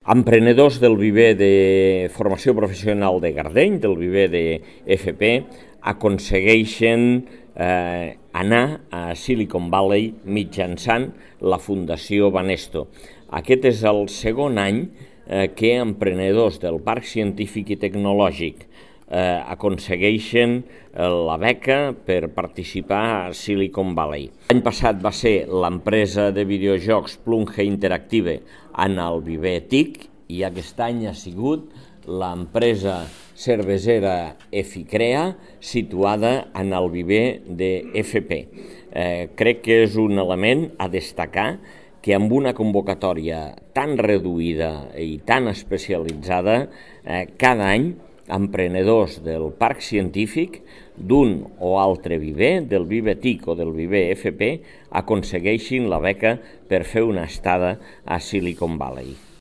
Emprenedors del viver de formació professional de Gardeny, del viver de FP, aconsegueixen anar a Silicon Valley mitjançant la Fundació Banesto. Aquest és el segon any que emprenedors del Parc Científic i Tecnològic aconsegueixen la beca per participar a Silicon Valley. L'any passat va ser l'empresa de videojocs Plunge Interactive en el viver TIC i aquest any ha sigut l'empresa cervesera Eficrea situada en el viver de FP. Crec que és un element a destacar que amb una convocatòria tan reduïda i tan especialitzada, cada any emprenedors del Parc Científic d'un o altre viver, del viver TIC o del viver FP, aconsegueixin la beca per fer una estada a Silicon Valley.